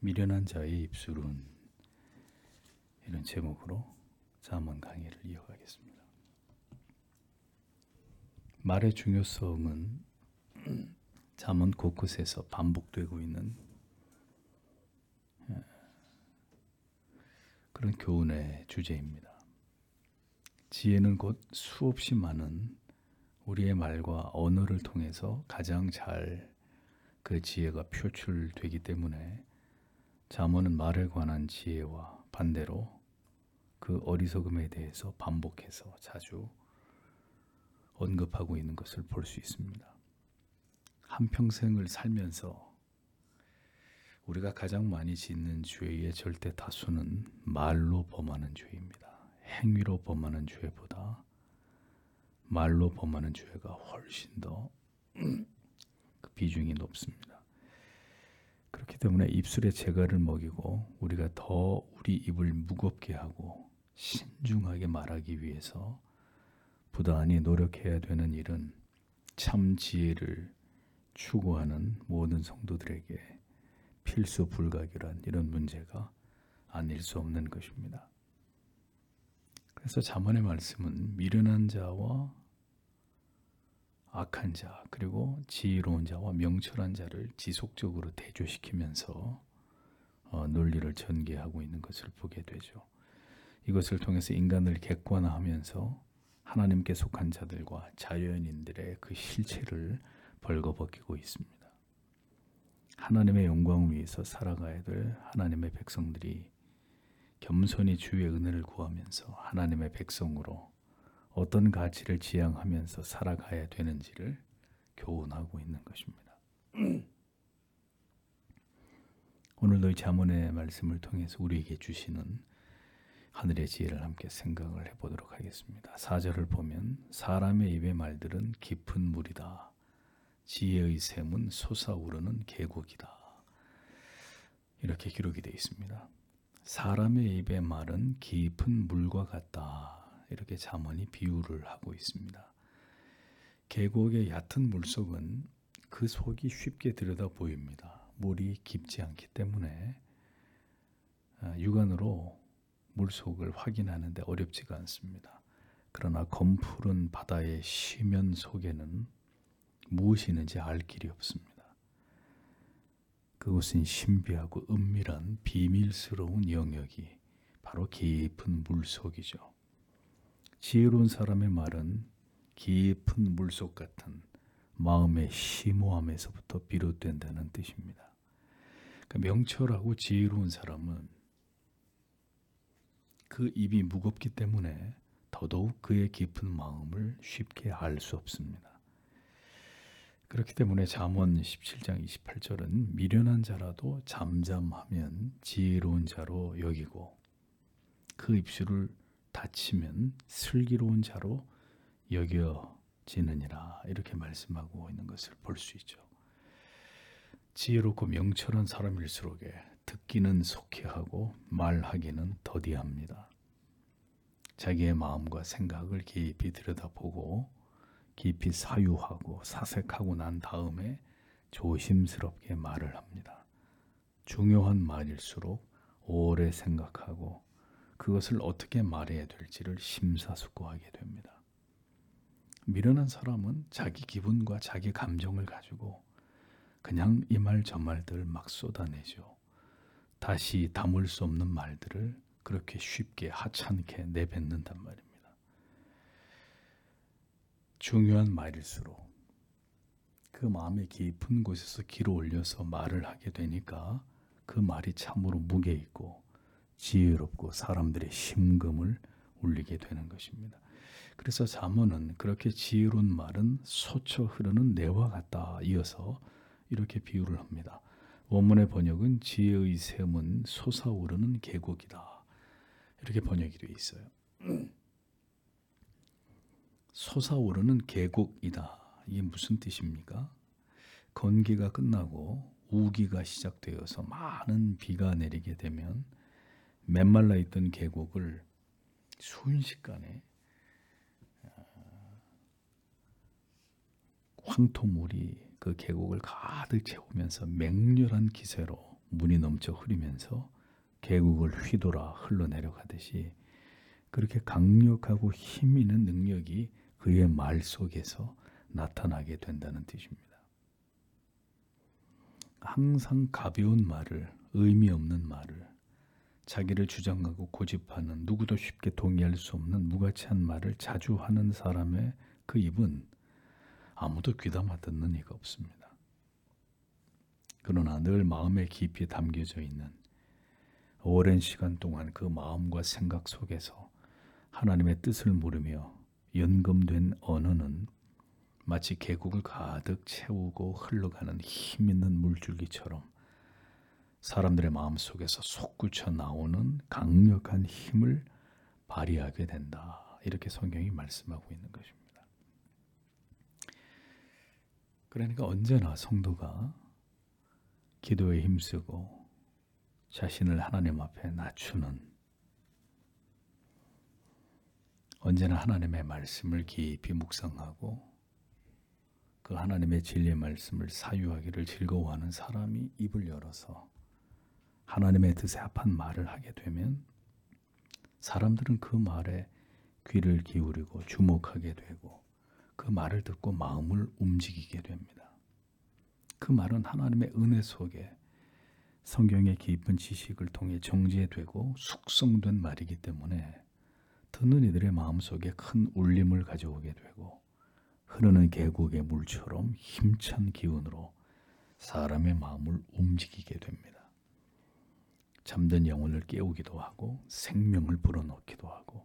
미련한 자의 입술은, 이런 제목으로 잠언 강의를 이어가겠습니다. 말의 중요성은 잠언 곳곳에서 반복되고 있는 그런 교훈의 주제입니다. 지혜는 곧 수없이 많은 우리의 말과 언어를 통해서 가장 잘 그 지혜가 표출되기 때문에 잠언은 말에 관한 지혜와 반대로 그 어리석음에 대해서 반복해서 자주 언급하고 있는 것을 볼 수 있습니다. 한평생을 살면서 우리가 가장 많이 짓는 죄의 절대 다수는 말로 범하는 죄입니다. 행위로 범하는 죄보다 말로 범하는 죄가 훨씬 더 그 비중이 높습니다. 그렇기 때문에 입술에 재갈을 먹이고 우리가 더 우리 입을 무겁게 하고 신중하게 말하기 위해서 부단히 노력해야 되는 일은 참 지혜를 추구하는 모든 성도들에게 필수 불가결한 이런 문제가 아닐 수 없는 것입니다. 그래서 잠언의 말씀은 미련한 자와 악한 자, 그리고 지혜로운 자와 명철한 자를 지속적으로 대조시키면서 논리를 전개하고 있는 것을 보게 되죠. 이것을 통해서 인간을 객관화하면서 하나님께 속한 자들과 자연인들의 그 실체를 벌거벗기고 있습니다. 하나님의 영광을 위해서 살아가야 될 하나님의 백성들이 겸손히 주의 은혜를 구하면서 하나님의 백성으로 어떤 가치를 지향하면서 살아가야 되는지를 교훈하고 있는 것입니다. 오늘도 이 잠언의 말씀을 통해서 우리에게 주시는 하늘의 지혜를 함께 생각을 해보도록 하겠습니다. 4절을 보면 사람의 입의 말들은 깊은 물이다. 지혜의 샘은 솟아오르는 계곡이다. 이렇게 기록이 되어 있습니다. 사람의 입의 말은 깊은 물과 같다. 이렇게 잠언이 비유를 하고 있습니다. 계곡의 얕은 물속은 그 속이 쉽게 들여다 보입니다. 물이 깊지 않기 때문에 육안으로 물속을 확인하는데 어렵지가 않습니다. 그러나 검푸른 바다의 심연 속에는 무엇이 있는지 알 길이 없습니다. 그곳은 신비하고 은밀한 비밀스러운 영역이 바로 깊은 물속이죠. 지혜로운 사람의 말은 깊은 물속 같은 마음의 심오함에서부터 비롯된다는 뜻입니다. 그러니까 명철하고 지혜로운 사람은 그 입이 무겁기 때문에 더더욱 그의 깊은 마음을 쉽게 알 수 없습니다. 그렇기 때문에 잠언 17장 28절은 미련한 자라도 잠잠하면 지혜로운 자로 여기고 그 입술을 닫히면 슬기로운 자로 여겨지느니라, 이렇게 말씀하고 있는 것을 볼 수 있죠. 지혜롭고 명철한 사람일수록에 듣기는 속히하고 말하기는 더디합니다. 자기의 마음과 생각을 깊이 들여다보고 깊이 사유하고 사색하고 난 다음에 조심스럽게 말을 합니다. 중요한 말일수록 오래 생각하고 그것을 어떻게 말해야 될지를 심사숙고하게 됩니다. 미련한 사람은 자기 기분과 자기 감정을 가지고 그냥 이 말 저 말들 막 쏟아내죠. 다시 담을 수 없는 말들을 그렇게 쉽게 하찮게 내뱉는단 말입니다. 중요한 말일수록 그 마음의 깊은 곳에서 기로 올려서 말을 하게 되니까 그 말이 참으로 무게 있고 지혜롭고 사람들의 심금을 울리게 되는 것입니다. 그래서 잠언은 그렇게 지혜로운 말은 솟아 흐르는 내와 같다, 이어서 이렇게 비유를 합니다. 원문의 번역은 지혜의 샘은 솟아오르는 계곡이다, 이렇게 번역이 되어 있어요. 솟아오르는 계곡이다, 이게 무슨 뜻입니까? 건기가 끝나고 우기가 시작되어서 많은 비가 내리게 되면 메말라 있던 계곡을 순식간에 황토물이 그 계곡을 가득 채우면서 맹렬한 기세로 물이 넘쳐 흐르면서 계곡을 휘돌아 흘러내려가듯이 그렇게 강력하고 힘 있는 능력이 그의 말 속에서 나타나게 된다는 뜻입니다. 항상 가벼운 말을, 의미 없는 말을, 자기를 주장하고 고집하는, 누구도 쉽게 동의할 수 없는 무가치한 말을 자주 하는 사람의 그 입은 아무도 귀담아 듣는 이가 없습니다. 그러나 늘 마음에 깊이 담겨져 있는, 오랜 시간 동안 그 마음과 생각 속에서 하나님의 뜻을 물으며 연금된 언어는 마치 계곡을 가득 채우고 흘러가는 힘 있는 물줄기처럼 사람들의 마음 속에서 솟구쳐 나오는 강력한 힘을 발휘하게 된다. 이렇게 성경이 말씀하고 있는 것입니다. 그러니까 언제나 성도가 기도에 힘쓰고 자신을 하나님 앞에 낮추는, 언제나 하나님의 말씀을 깊이 묵상하고 그 하나님의 진리의 말씀을 사유하기를 즐거워하는 사람이 입을 열어서 하나님의 뜻에 합한 말을 하게 되면 사람들은 그 말에 귀를 기울이고 주목하게 되고 그 말을 듣고 마음을 움직이게 됩니다. 그 말은 하나님의 은혜 속에 성경의 깊은 지식을 통해 정제되고 숙성된 말이기 때문에 듣는 이들의 마음속에 큰 울림을 가져오게 되고 흐르는 계곡의 물처럼 힘찬 기운으로 사람의 마음을 움직이게 됩니다. 잠든 영혼을 깨우기도 하고 생명을 불어넣기도 하고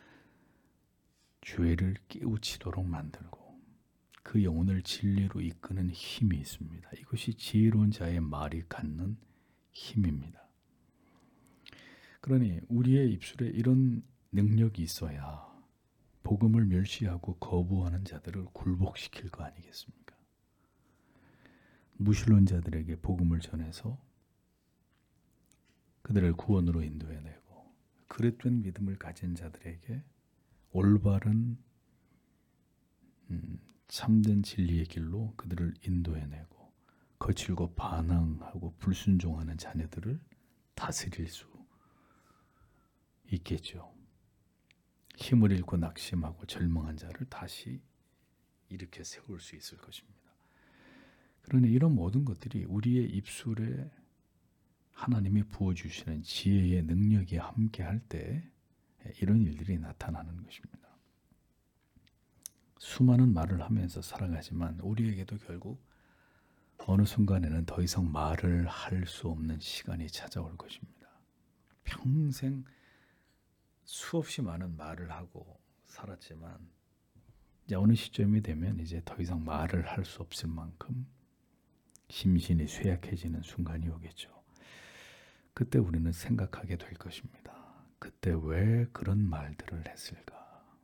죄를 깨우치도록 만들고 그 영혼을 진리로 이끄는 힘이 있습니다. 이것이 지혜로운 자의 말이 갖는 힘입니다. 그러니 우리의 입술에 이런 능력이 있어야 복음을 멸시하고 거부하는 자들을 굴복시킬 거 아니겠습니까? 무신론자들에게 복음을 전해서 그들을 구원으로 인도해내고 그릇된 믿음을 가진 자들에게 올바른 참된 진리의 길로 그들을 인도해내고 거칠고 반항하고 불순종하는 자녀들을 다스릴 수 있겠죠. 힘을 잃고 낙심하고 절망한 자를 다시 일으켜 세울 수 있을 것입니다. 그러니 이런 모든 것들이 우리의 입술에 하나님이 부어주시는 지혜의 능력이 함께할 때 이런 일들이 나타나는 것입니다. 수많은 말을 하면서 살아가지만 우리에게도 결국 어느 순간에는 더 이상 말을 할 수 없는 시간이 찾아올 것입니다. 평생 수없이 많은 말을 하고 살았지만 이제 어느 시점이 되면 이제 더 이상 말을 할 수 없을 만큼 심신이 쇠약해지는 순간이 오겠죠. 그때 우리는 생각하게 될 것입니다. 그때 왜 그런 말들을 했을까?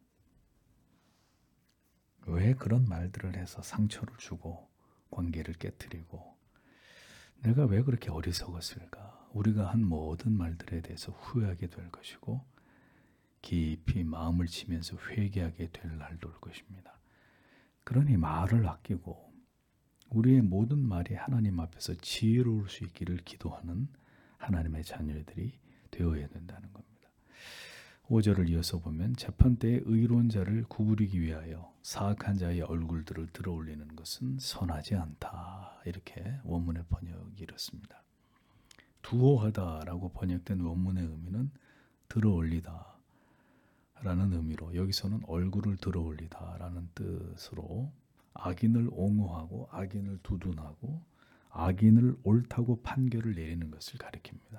왜 그런 말들을 해서 상처를 주고 관계를 깨뜨리고 내가 왜 그렇게 어리석었을까? 우리가 한 모든 말들에 대해서 후회하게 될 것이고 깊이 마음을 치면서 회개하게 될 날도 올 것입니다. 그러니 말을 아끼고 우리의 모든 말이 하나님 앞에서 지혜로울 수 있기를 기도하는 하나님의 자녀들이 되어야 된다는 겁니다. 5절을 이어서 보면 재판 때에 의로운 자를 구부리기 위하여 사악한 자의 얼굴들을 들어올리는 것은 선하지 않다. 이렇게 원문의 번역이 이렇습니다. 두호하다라고 번역된 원문의 의미는 들어올리다 라는 의미로 여기서는 얼굴을 들어올리다 라는 뜻으로 악인을 옹호하고 악인을 두둔하고 악인을 옳다고 판결을 내리는 것을 가리킵니다.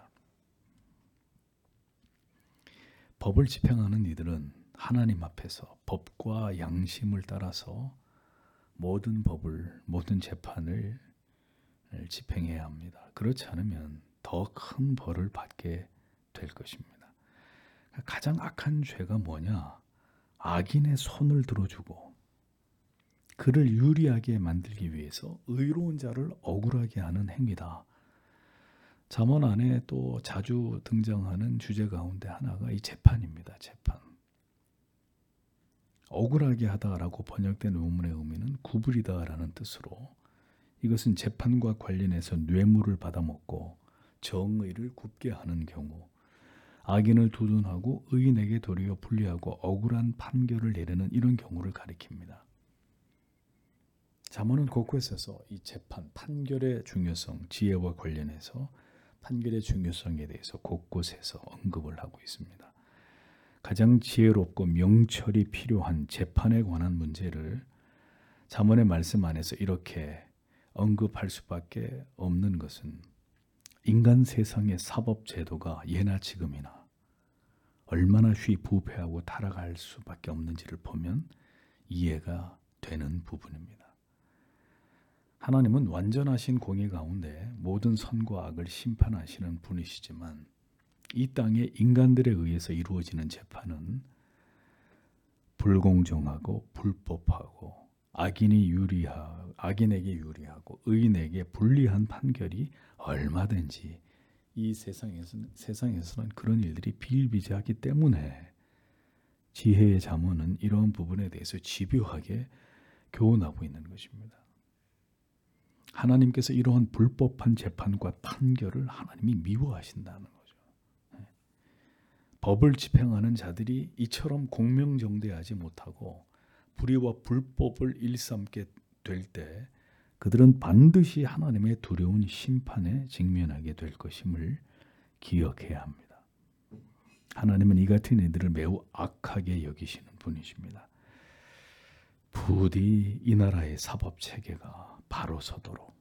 법을 집행하는 이들은 하나님 앞에서 법과 양심을 따라서 모든 법을, 모든 재판을 집행해야 합니다. 그렇지 않으면 더 큰 벌을 받게 될 것입니다. 가장 악한 죄가 뭐냐? 악인의 손을 들어주고 그를 유리하게 만들기 위해서 의로운 자를 억울하게 하는 행위다. 잠언 안에 또 자주 등장하는 주제 가운데 하나가 이 재판입니다. 재판. 억울하게 하다라고 번역된 원문의 의미는 구부리다라는 뜻으로 이것은 재판과 관련해서 뇌물을 받아먹고 정의를 굽게 하는 경우, 악인을 두둔하고 의인에게 도리어 불리하고 억울한 판결을 내리는 이런 경우를 가리킵니다. 잠언은 곳곳에서 이 재판, 판결의 중요성, 지혜와 관련해서 판결의 중요성에 대해서 곳곳에서 언급을 하고 있습니다. 가장 지혜롭고 명철이 필요한 재판에 관한 문제를 잠언의 말씀 안에서 이렇게 언급할 수밖에 없는 것은 인간 세상의 사법 제도가 예나 지금이나 얼마나 부패하고 타락할 수밖에 없는지를 보면 이해가 되는 부분입니다. 하나님은 완전하신 공의 가운데 모든 선과 악을 심판하시는 분이시지만 이 땅에 인간들에 의해서 이루어지는 재판은 불공정하고 불법하고 악인에게 유리하고 의인에게 불리한 판결이 얼마든지 이 세상에서는 그런 일들이 비일비재하기 때문에 지혜의 잠언은 이러한 부분에 대해서 집요하게 교훈하고 있는 것입니다. 하나님께서 이러한 불법한 재판과 판결을 하나님이 미워하신다는 거죠. 법을 집행하는 자들이 이처럼 공명정대하지 못하고 불의와 불법을 일삼게 될 때 그들은 반드시 하나님의 두려운 심판에 직면하게 될 것임을 기억해야 합니다. 하나님은 이 같은 이들을 매우 악하게 여기시는 분이십니다. 부디 이 나라의 사법체계가 바로 서도록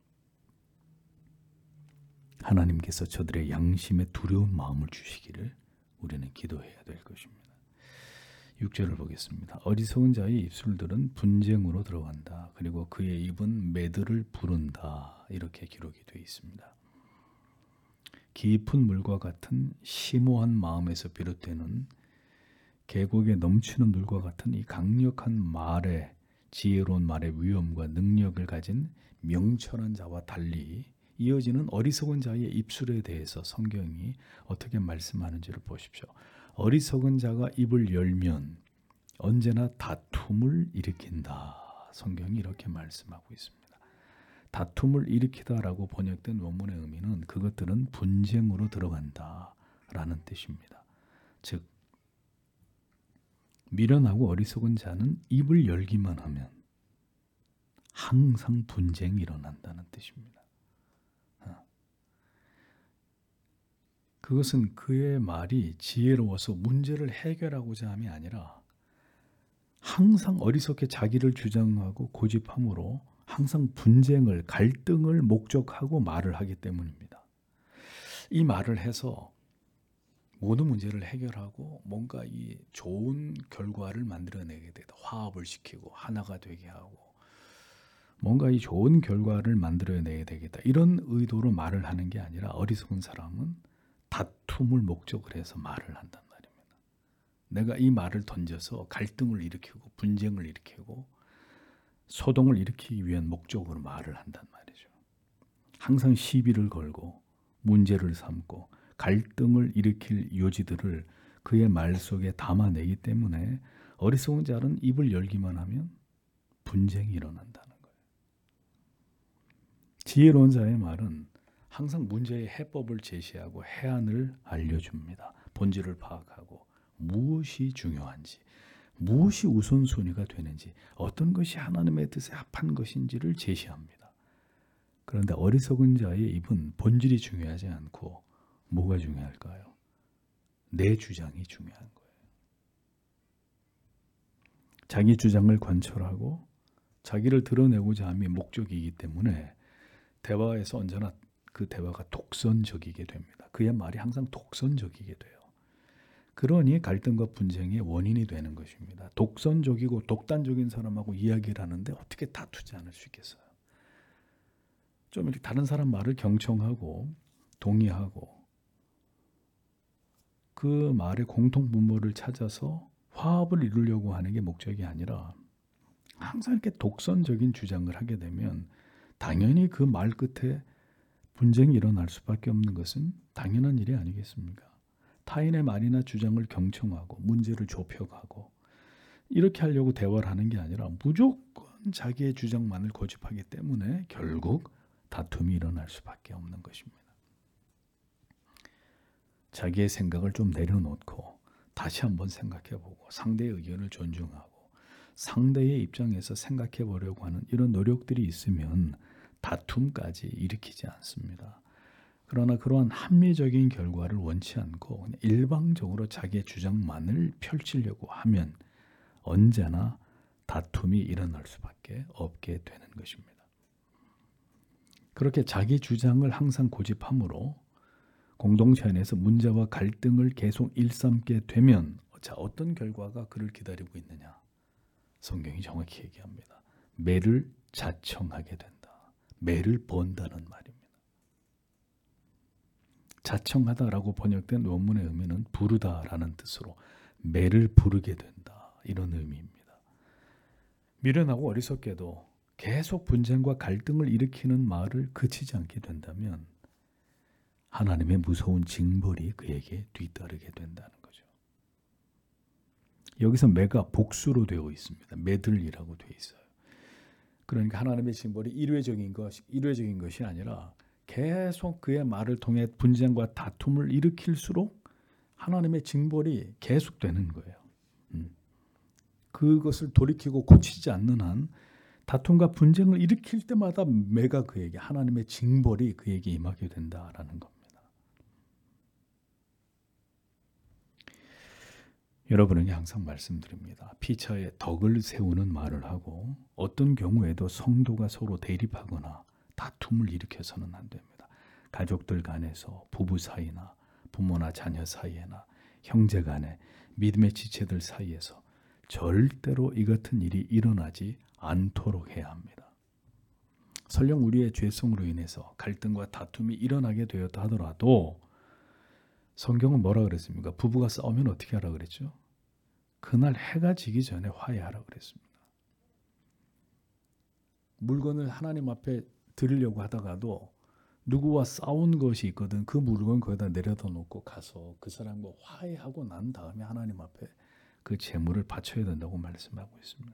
하나님께서 저들의 양심에 두려운 마음을 주시기를 우리는 기도해야 될 것입니다. 6절을 보겠습니다. 어리석은 자의 입술들은 분쟁으로 들어간다. 그리고 그의 입은 매들을 부른다. 이렇게 기록이 되어 있습니다. 깊은 물과 같은 심오한 마음에서 비롯되는 계곡에 넘치는 물과 같은 이 강력한 말의 지혜로운 말의 위엄과 능력을 가진 명철한 자와 달리 이어지는 어리석은 자의 입술에 대해서 성경이 어떻게 말씀하는지를 보십시오. 어리석은 자가 입을 열면 언제나 다툼을 일으킨다. 성경이 이렇게 말씀하고 있습니다. 다툼을 일으키다라고 번역된 원문의 의미는 그것들은 분쟁으로 들어간다라는 뜻입니다. 즉 미련하고 어리석은 자는 입을 열기만 하면 항상 분쟁이 일어난다는 뜻입니다. 그것은 그의 말이 지혜로워서 문제를 해결하고자 함이 아니라 항상 어리석게 자기를 주장하고 고집함으로 항상 분쟁을, 갈등을 목적하고 말을 하기 때문입니다. 이 말을 해서 모든 문제를 해결하고 뭔가 이 좋은 결과를 만들어내게 되다. 화합을 시키고 하나가 되게 하고 뭔가 이 좋은 결과를 만들어내야 되겠다. 이런 의도로 말을 하는 게 아니라 어리석은 사람은 다툼을 목적으로 해서 말을 한단 말입니다. 내가 이 말을 던져서 갈등을 일으키고 분쟁을 일으키고 소동을 일으키기 위한 목적으로 말을 한단 말이죠. 항상 시비를 걸고 문제를 삼고 갈등을 일으킬 요지들을 그의 말 속에 담아내기 때문에 어리석은 자는 입을 열기만 하면 분쟁이 일어난다는 거예요. 지혜로운 자의 말은 항상 문제의 해법을 제시하고 해안을 알려줍니다. 본질을 파악하고 무엇이 중요한지, 무엇이 우선순위가 되는지, 어떤 것이 하나님의 뜻에 합한 것인지를 제시합니다. 그런데 어리석은 자의 입은 본질이 중요하지 않고 뭐가 중요할까요? 내 주장이 중요한 거예요. 자기 주장을 관철하고 자기를 드러내고자 함이 목적이기 때문에 대화에서 언제나 그 대화가 독선적이게 됩니다. 그의 말이 항상 독선적이게 돼요. 그러니 갈등과 분쟁의 원인이 되는 것입니다. 독선적이고 독단적인 사람하고 이야기를 하는데 어떻게 다투지 않을 수 있겠어요? 좀 이렇게 다른 사람 말을 경청하고 동의하고 그 말의 공통분모를 찾아서 화합을 이루려고 하는 게 목적이 아니라 항상 이렇게 독선적인 주장을 하게 되면 당연히 그 말 끝에 분쟁이 일어날 수밖에 없는 것은 당연한 일이 아니겠습니까? 타인의 말이나 주장을 경청하고 문제를 좁혀가고 이렇게 하려고 대화를 하는 게 아니라 무조건 자기의 주장만을 고집하기 때문에 결국 다툼이 일어날 수밖에 없는 것입니다. 자기의 생각을 좀 내려놓고 다시 한번 생각해보고 상대의 의견을 존중하고 상대의 입장에서 생각해 보려고 하는 이런 노력들이 있으면 다툼까지 일으키지 않습니다. 그러나 그러한 합리적인 결과를 원치 않고 그냥 일방적으로 자기의 주장만을 펼치려고 하면 언제나 다툼이 일어날 수밖에 없게 되는 것입니다. 그렇게 자기 주장을 항상 고집함으로 공동체 안에서 문제와 갈등을 계속 일삼게 되면 어떤 결과가 그를 기다리고 있느냐? 성경이 정확히 얘기합니다. 매를 자청하게 된다. 매를 번다는 말입니다. 자청하다라고 번역된 원문의 의미는 부르다라는 뜻으로 매를 부르게 된다. 이런 의미입니다. 미련하고 어리석게도 계속 분쟁과 갈등을 일으키는 말을 그치지 않게 된다면 하나님의 무서운 징벌이 그에게 뒤따르게 된다는 거죠. 여기서 매가 복수로 되어 있습니다. 매들이라고 되어 있어요. 그러니까 하나님의 징벌이 일회적인 것이 아니라 계속 그의 말을 통해 분쟁과 다툼을 일으킬수록 하나님의 징벌이 계속되는 거예요. 그것을 돌이키고 고치지 않는 한 다툼과 분쟁을 일으킬 때마다 매가 그에게 하나님의 징벌이 그에게 임하게 된다라는 겁니다. 여러분에게 항상 말씀드립니다. 피차에 덕을 세우는 말을 하고 어떤 경우에도 성도가 서로 대립하거나 다툼을 일으켜서는 안 됩니다. 가족들 간에서 부부 사이나 부모나 자녀 사이에나 형제 간에 믿음의 지체들 사이에서 절대로 이 같은 일이 일어나지 않도록 해야 합니다. 설령 우리의 죄성으로 인해서 갈등과 다툼이 일어나게 되었다 하더라도 성경은 뭐라 그랬습니까? 부부가 싸우면 어떻게 하라 그랬죠? 그날 해가 지기 전에 화해하라 그랬습니다. 물건을 하나님 앞에 드리려고 하다가도 누구와 싸운 것이 있거든 그 물건 거기다 내려다 놓고 가서 그 사람과 화해하고 난 다음에 하나님 앞에 그 재물을 바쳐야 된다고 말씀하고 있습니다.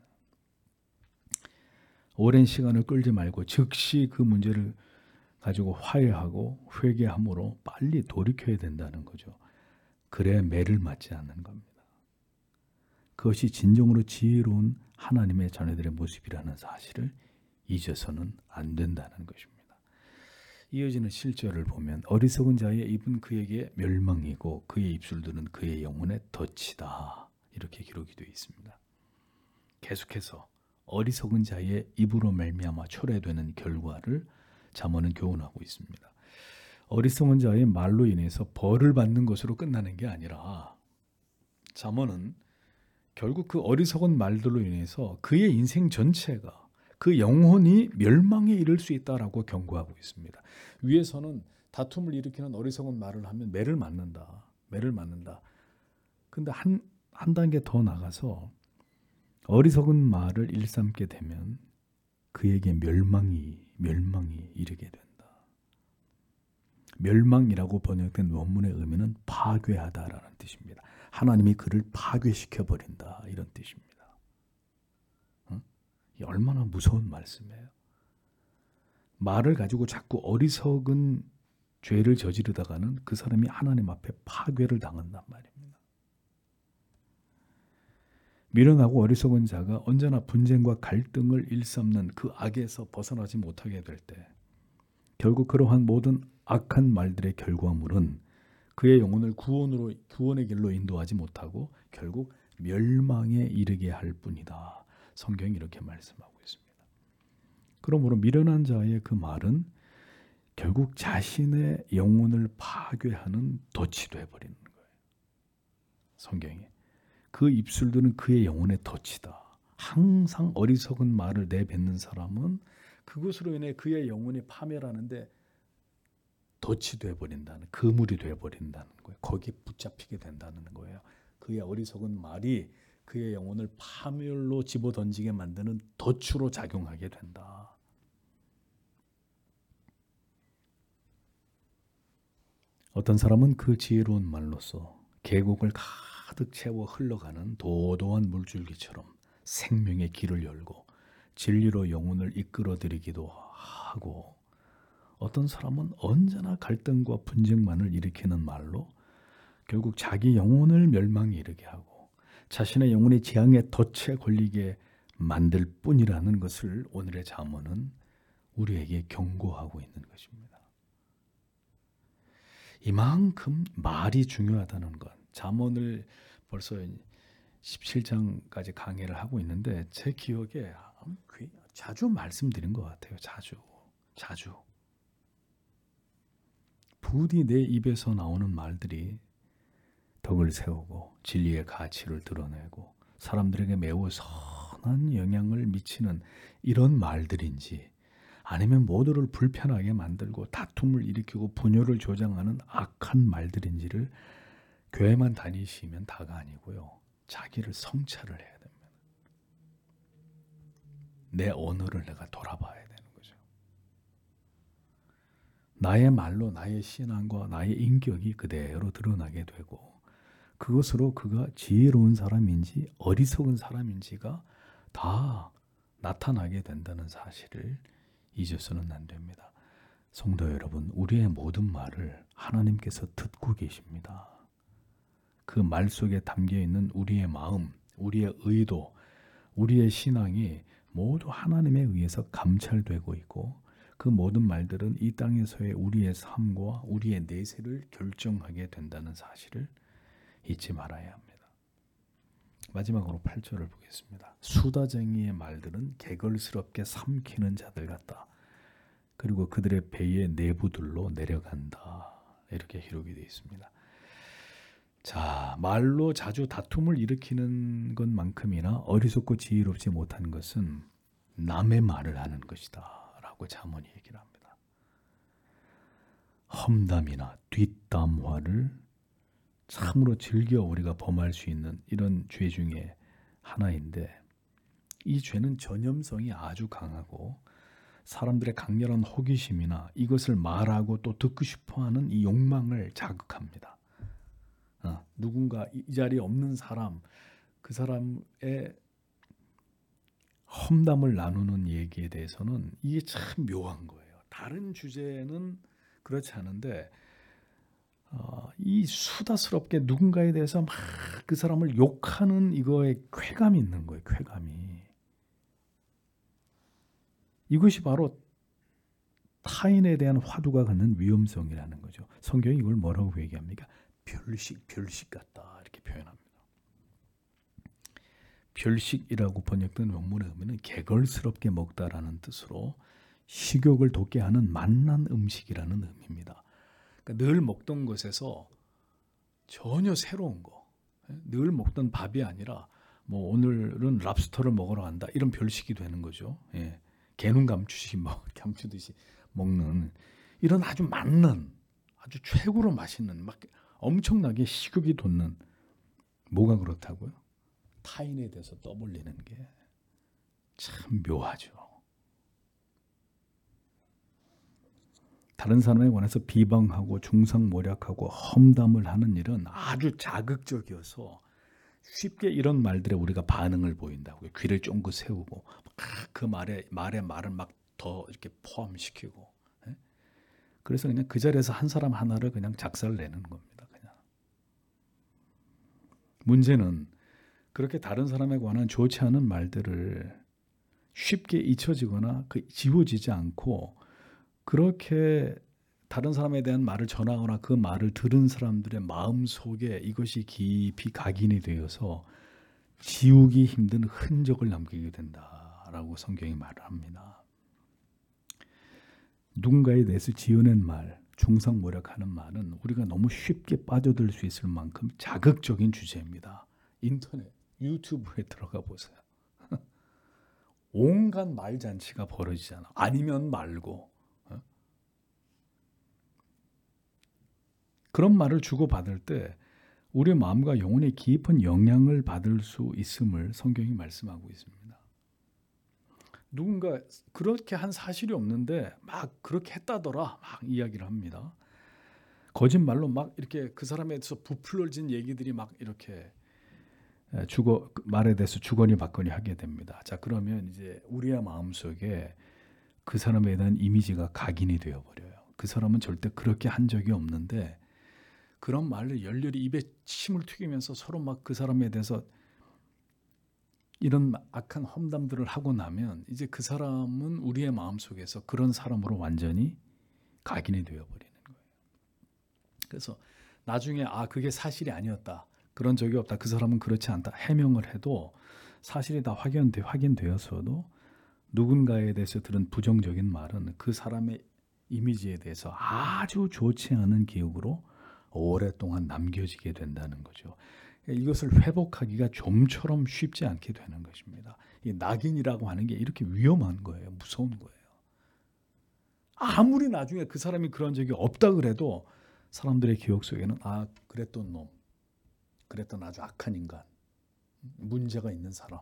오랜 시간을 끌지 말고 즉시 그 문제를 가지고 화해하고 회개함으로 빨리 돌이켜야 된다는 거죠. 그래야 매를 맞지 않는 겁니다. 그것이 진정으로 지혜로운 하나님의 자녀들의 모습이라는 사실을 잊어서는 안 된다는 것입니다. 이어지는 7절을 보면 어리석은 자의 입은 그에게 멸망이고 그의 입술들은 그의 영혼의 덫이다. 이렇게 기록이 되어 있습니다. 계속해서 어리석은 자의 입으로 말미암아 초래되는 결과를 잠언은 교훈하고 있습니다. 어리석은 자의 말로 인해서 벌을 받는 것으로 끝나는 게 아니라 잠언은 결국 그 어리석은 말들로 인해서 그의 인생 전체가 그 영혼이 멸망에 이를 수 있다라고 경고하고 있습니다. 위에서는 다툼을 일으키는 어리석은 말을 하면 매를 맞는다. 매를 맞는다. 근데 한 단계 더 나가서 어리석은 말을 일삼게 되면 그에게 멸망이 이르게 된다. 멸망이라고 번역된 원문의 의미는 파괴하다라는 뜻입니다. 하나님이 그를 파괴시켜 버린다 이런 뜻입니다. 이 얼마나 무서운 말씀이에요. 말을 가지고 자꾸 어리석은 죄를 저지르다가는 그 사람이 하나님 앞에 파괴를 당한단 말입니다. 미련하고 어리석은 자가 언제나 분쟁과 갈등을 일삼는 그 악에서 벗어나지 못하게 될 때 결국 그러한 모든 악한 말들의 결과물은 그의 영혼을 구원의 길로 인도하지 못하고 결국 멸망에 이르게 할 뿐이다. 성경이 이렇게 말씀하고 있습니다. 그러므로 미련한 자의 그 말은 결국 자신의 영혼을 파괴하는 덫이 되어버리는 거예요. 성경에 그 입술들은 그의 영혼의 덫이다. 항상 어리석은 말을 내뱉는 사람은 그것으로 인해 그의 영혼이 파멸하는데 덫이 되어버린다는, 그물이 되어버린다는 거예요. 거기에 붙잡히게 된다는 거예요. 그의 어리석은 말이 그의 영혼을 파멸로 집어던지게 만드는 덫으로 작용하게 된다. 어떤 사람은 그 지혜로운 말로써 계곡을 가득 채워 흘러가는 도도한 물줄기처럼 생명의 길을 열고 진리로 영혼을 이끌어들이기도 하고 어떤 사람은 언제나 갈등과 분쟁만을 일으키는 말로 결국 자기 영혼을 멸망에 이르게 하고 자신의 영혼이 재앙의 덫에 걸리게 만들 뿐이라는 것을 오늘의 잠언은 우리에게 경고하고 있는 것입니다. 이만큼 말이 중요하다는 것. 잠언을 벌써 17장까지 강의를 하고 있는데 제 기억에 자주 말씀드린 것 같아요. 자주. 부디 내 입에서 나오는 말들이 덕을 세우고 진리의 가치를 드러내고 사람들에게 매우 선한 영향을 미치는 이런 말들인지 아니면 모두를 불편하게 만들고 다툼을 일으키고 분열을 조장하는 악한 말들인지를 교회만 다니시면 다가 아니고요. 자기를 성찰을 해야 됩니다. 내 언어를 내가 돌아봐야 되는 거죠. 나의 말로 나의 신앙과 나의 인격이 그대로 드러나게 되고 그것으로 그가 지혜로운 사람인지 어리석은 사람인지가 다 나타나게 된다는 사실을 잊어서는 안 됩니다. 성도 여러분, 우리의 모든 말을 하나님께서 듣고 계십니다. 그 말 속에 담겨있는 우리의 마음, 우리의 의도, 우리의 신앙이 모두 하나님에 의해서 감찰되고 있고 그 모든 말들은 이 땅에서의 우리의 삶과 우리의 내세를 결정하게 된다는 사실을 잊지 말아야 합니다. 마지막으로 8절을 보겠습니다. 수다쟁이의 말들은 개걸스럽게 삼키는 자들 같다. 그리고 그들의 배의 내부들로 내려간다. 이렇게 기록이 되어 있습니다. 자, 말로 자주 다툼을 일으키는 것만큼이나 어리석고 지혜롭지 못한 것은 남의 말을 하는 것이다 라고 잠언이 얘기를 합니다. 험담이나 뒷담화를 참으로 즐겨 우리가 범할 수 있는 이런 죄 중에 하나인데 이 죄는 전염성이 아주 강하고 사람들의 강렬한 호기심이나 이것을 말하고 또 듣고 싶어하는 이 욕망을 자극합니다. 누군가 이 자리에 없는 사람, 그 사람의 험담을 나누는 얘기에 대해서는 이게 참 묘한 거예요. 다른 주제는 그렇지 않은데 이 수다스럽게 누군가에 대해서 막 그 사람을 욕하는 이거에 쾌감이 있는 거예요. 쾌감이. 이것이 바로 타인에 대한 화두가 갖는 위험성이라는 거죠. 성경이 이걸 뭐라고 얘기합니까? 별식 같다 이렇게 표현합니다. 별식이라고 번역된 원문의 의미는 개걸스럽게 먹다라는 뜻으로 식욕을 돋게 하는 맛난 음식이라는 의미입니다. 그러니까 늘 먹던 것에서 전혀 새로운 거, 늘 먹던 밥이 아니라 뭐 오늘은 랍스터를 먹으러 간다 이런 별식이 되는 거죠. 예. 개눈 감추듯이 먹는 이런 아주 맛난 아주 최고로 맛있는 막 엄청나게 식욕이 돋는 뭐가 그렇다고요? 타인에 대해서 떠벌리는 게 참 묘하죠. 다른 사람에 관해서 비방하고 중상모략하고 험담을 하는 일은 아주 자극적이어서 쉽게 이런 말들에 우리가 반응을 보인다고요. 귀를 쫑긋 세우고 그 말에 말을 막 더 이렇게 포함시키고. 그래서 그냥 그 자리에서 한 사람 하나를 그냥 작살내는 겁니다. 그냥. 문제는 그렇게 다른 사람에 관한 좋지 않은 말들을 쉽게 잊혀지거나 지워지지 않고 그렇게 다른 사람에 대한 말을 전하거나 그 말을 들은 사람들의 마음속에 이것이 깊이 각인이 되어서 지우기 힘든 흔적을 남기게 된다라고 성경이 말을 합니다. 누군가에 대해서 지어낸 말, 중상모략하는 말은 우리가 너무 쉽게 빠져들 수 있을 만큼 자극적인 주제입니다. 인터넷, 유튜브에 들어가 보세요. 온갖 말잔치가 벌어지잖아. 아니면 말고. 그런 말을 주고받을 때 우리 마음과 영혼에 깊은 영향을 받을 수 있음을 성경이 말씀하고 있습니다. 누군가 그렇게 한 사실이 없는데 막 그렇게 했다더라 막 이야기를 합니다. 거짓말로 막 이렇게 그 사람에 대해서 부풀어진 얘기들이 막 이렇게 말에 대해서 주거니 받거니 하게 됩니다. 자, 그러면 이제 우리의 마음속에 그 사람에 대한 이미지가 각인이 되어버려요. 그 사람은 절대 그렇게 한 적이 없는데 그런 말을 열렬히 입에 침을 튀기면서 서로 막 그 사람에 대해서 이런 악한 험담들을 하고 나면 이제 그 사람은 우리의 마음속에서 그런 사람으로 완전히 각인이 되어버리는 거예요. 그래서 나중에 그게 사실이 아니었다, 그런 적이 없다, 그 사람은 그렇지 않다 해명을 해도 사실이 다 확인되었어도 누군가에 대해서 들은 부정적인 말은 그 사람의 이미지에 대해서 아주 좋지 않은 기억으로 오랫동안 남겨지게 된다는 거죠. 이것을 회복하기가 좀처럼 쉽지 않게 되는 것입니다. 이 낙인이라고 하는 게 이렇게 위험한 거예요. 무서운 거예요. 아무리 나중에 그 사람이 그런 적이 없다 그래도 사람들의 기억 속에는 그랬던 놈, 그랬던 아주 악한 인간, 문제가 있는 사람,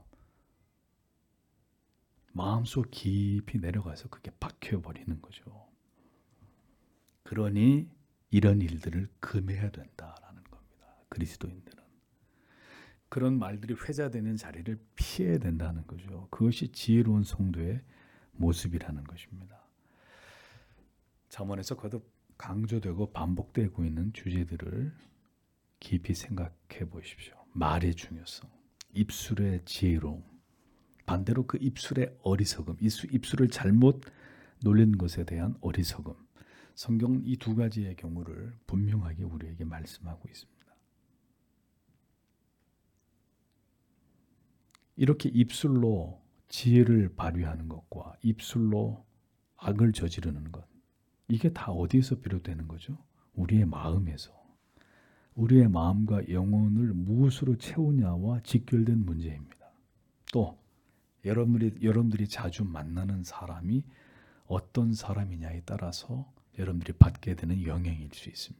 마음속 깊이 내려가서 그게 박혀버리는 거죠. 그러니 이런 일들을 금해야 된다라는 겁니다. 그리스도인들은 그런 말들이 회자되는 자리를 피해야 된다는 거죠. 그것이 지혜로운 성도의 모습이라는 것입니다. 잠언에서 거듭 강조되고 반복되고 있는 주제들을 깊이 생각해 보십시오. 말의 중요성, 입술의 지혜로움, 반대로 그 입술의 어리석음, 입술을 잘못 놀린 것에 대한 어리석음. 성경은 이 두 가지의 경우를 분명하게 우리에게 말씀하고 있습니다. 이렇게 입술로 지혜를 발휘하는 것과 입술로 악을 저지르는 것, 이게 다 어디에서 비롯되는 거죠? 우리의 마음에서. 우리의 마음과 영혼을 무엇으로 채우냐와 직결된 문제입니다. 또 여러분들이 자주 만나는 사람이 어떤 사람이냐에 따라서 여러분들이 받게 되는 영향일 수 있습니다.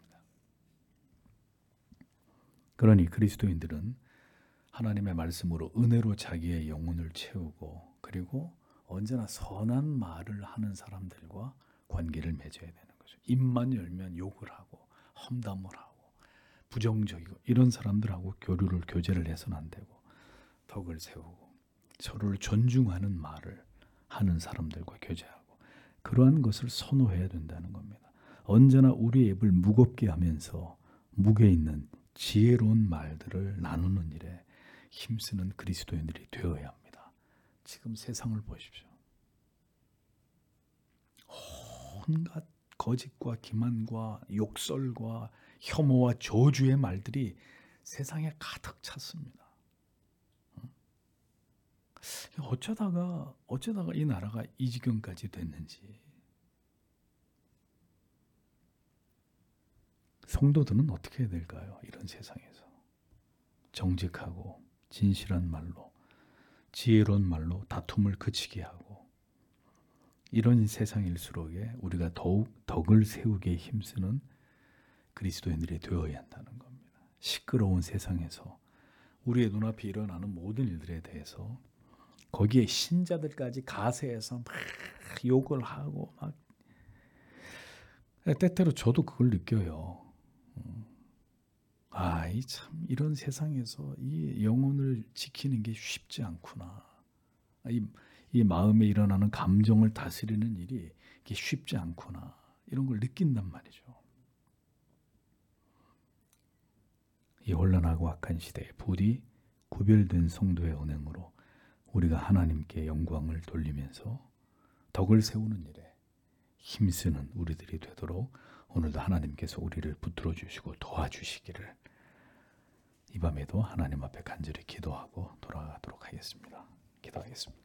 그러니 그리스도인들은 하나님의 말씀으로 은혜로 자기의 영혼을 채우고, 그리고 언제나 선한 말을 하는 사람들과 관계를 맺어야 되는 거죠. 입만 열면 욕을 하고 험담을 하고 부정적이고 이런 사람들하고 교제를 해서는 안 되고, 덕을 세우고 서로를 존중하는 말을 하는 사람들과 교제하고, 그러한 것을 선호해야 된다는 겁니다. 언제나 우리의 입을 무겁게 하면서 무게 있는 지혜로운 말들을 나누는 일에 힘쓰는 그리스도인들이 되어야 합니다. 지금 세상을 보십시오. 온갖 거짓과 기만과 욕설과 혐오와 저주의 말들이 세상에 가득 찼습니다. 어쩌다가 이 나라가 이 지경까지 됐는지. 성도들은 어떻게 해야 될까요? 이런 세상에서 정직하고 진실한 말로, 지혜로운 말로 다툼을 그치게 하고, 이런 세상일수록에 우리가 더욱 덕을 세우기에 힘쓰는 그리스도인들이 되어야 한다는 겁니다. 시끄러운 세상에서 우리의 눈앞에 일어나는 모든 일들에 대해서 거기에 신자들까지 가세해서 막 욕을 하고 막, 때때로 저도 그걸 느껴요. 참 이런 세상에서 이 영혼을 지키는 게 쉽지 않구나. 이 마음에 일어나는 감정을 다스리는 일이 이게 쉽지 않구나. 이런 걸 느낀단 말이죠. 이 혼란하고 악한 시대에 부디 구별된 성도의 언행으로 우리가 하나님께 영광을 돌리면서 덕을 세우는 일에 힘쓰는 우리들이 되도록 오늘도 하나님께서 우리를 붙들어 주시고 도와주시기를 이 밤에도 하나님 앞에 간절히 기도하고 돌아가도록 하겠습니다. 기도하겠습니다.